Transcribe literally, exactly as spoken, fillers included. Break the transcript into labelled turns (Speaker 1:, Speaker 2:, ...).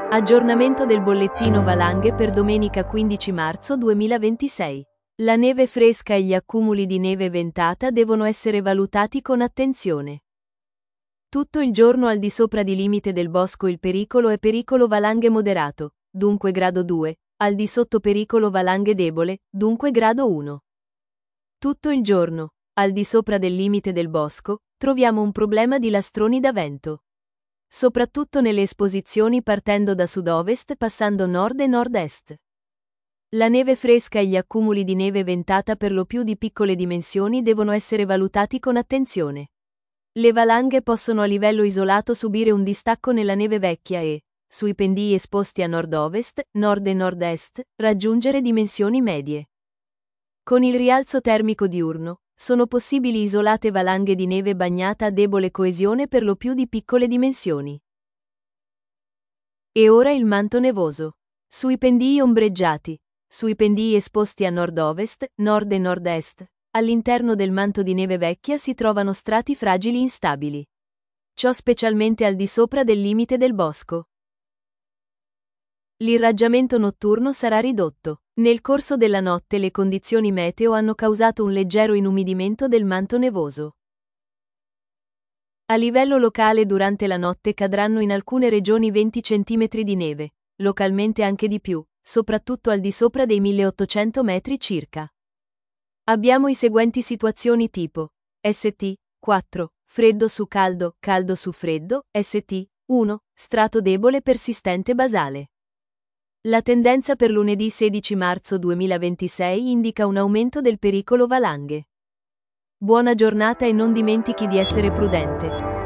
Speaker 1: Aggiornamento del bollettino valanghe per domenica quindici marzo duemilaventisei. La neve fresca e gli accumuli di neve ventata devono essere valutati con attenzione. Tutto il giorno al di sopra di limite del bosco il pericolo è pericolo valanghe moderato, dunque grado due, al di sotto pericolo valanghe debole, dunque grado uno. Tutto il giorno, al di sopra del limite del bosco, troviamo un problema di lastroni da vento. Soprattutto nelle esposizioni partendo da sud-ovest passando nord e nord-est. La neve fresca e gli accumuli di neve ventata per lo più di piccole dimensioni devono essere valutati con attenzione. Le valanghe possono a livello isolato subire un distacco nella neve vecchia e, sui pendii esposti a nord-ovest, nord e nord-est, raggiungere dimensioni medie. Con il rialzo termico diurno, sono possibili isolate valanghe di neve bagnata a debole coesione per lo più di piccole dimensioni. E ora il manto nevoso. Sui pendii ombreggiati, sui pendii esposti a nord-ovest, nord e nord-est, all'interno del manto di neve vecchia si trovano strati fragili instabili. Ciò specialmente al di sopra del limite del bosco. L'irraggiamento notturno sarà ridotto. Nel corso della notte le condizioni meteo hanno causato un leggero inumidimento del manto nevoso. A livello locale durante la notte cadranno in alcune regioni venti centimetri di neve, localmente anche di più, soprattutto al di sopra dei milleottocento metri circa. Abbiamo i seguenti situazioni tipo S T quattro, freddo su caldo, caldo su freddo, S T uno, strato debole persistente basale. La tendenza per lunedì sedici marzo duemilaventisei indica un aumento del pericolo valanghe. Buona giornata e non dimentichi di essere prudente.